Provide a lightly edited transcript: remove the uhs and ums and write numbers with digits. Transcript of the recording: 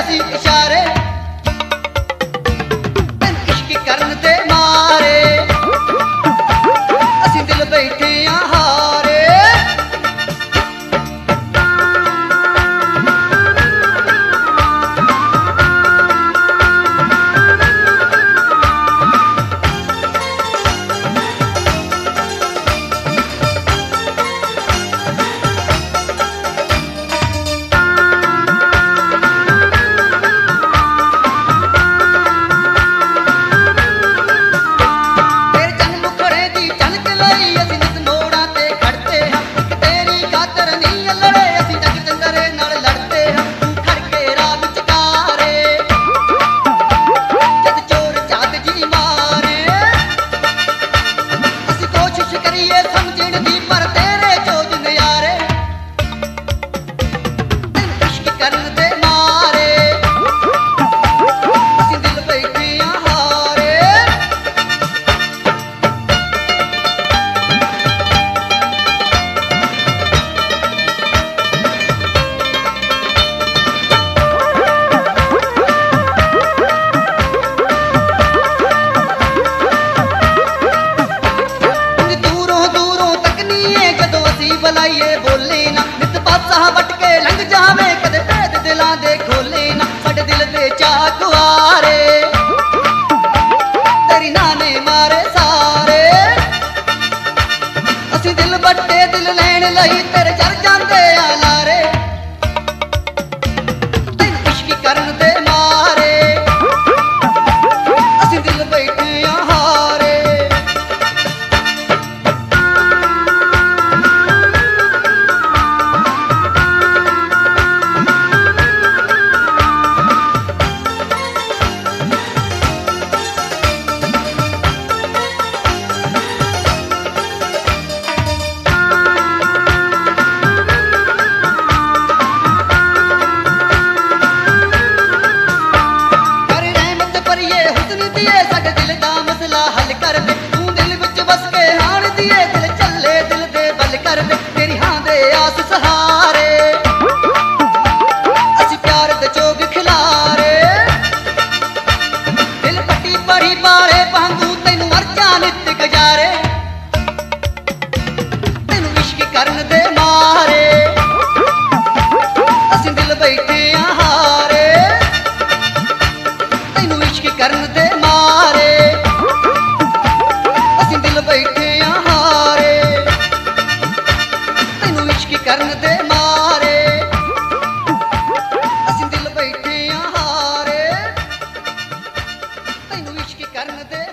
ਅਸੀਂ ਇਸ਼ਾਰੇ ਤੈਨੂੰ ਇਸ਼ਕ ਕਰਨ ਦੇ ਮਾਰੇ ਅਸੀਂ ਦਿਲ ਬੈਠੇ ਆ ਹਾਰੇ ਬੁਲਾਈਏ ਬੋਲੇ ਨਾ ਨਿਤ ਪਾਸਾ ਵਟ ਕੇ ਲੰਘ ਜਾਵੇ ਕਦੇ ਭੇਦ ਦਿਲਾਂ ਦੇ ਖੋਲੇ ਨਾ ਸਾਡੇ ਦਿਲ ਦੇ ਚਾਕਵਾਰੇ ਤੇਰੀ ਨਾਂ ਨੇ ਮਾਰੇ ਸਾਰੇ ਅਸੀਂ ਦਿਲ ਵੱਟੇ ਦਿਲ ਲੈਣ ਲਈ ਤੇਰੇ ਚੜ ਜਾਂਦੇ ਆ ਲਾਰੇ ਤੈਨੂੰ ਇਸ਼ਕ ਕਰਨ ਦੇ ਮਾਰੇ ਅਸੀਂ ਦਿਲ ਬੈਠੇ ਆ ਹਾਰੇ तेरी हाँ दे आस सहारे असी प्यार दे जोग खिलारे दिल पट्टी पड़ी बारे पांगू तैनू मरजा नित गुजारे तैनू इश्क करन दे मारे असी दिल बैठे आ हारे तैनू इश्क करन दे मारे असी दिल बैठे आ हारे ਕਰਨ ਦੇ ਮਾਰੇ ਅਸੀਂ ਦਿਲ ਬੈਠੇ ਆ ਹਾਰੇ ਤੈਨੂੰ ਇਸ਼ਕ ਕਰਨ ਦੇ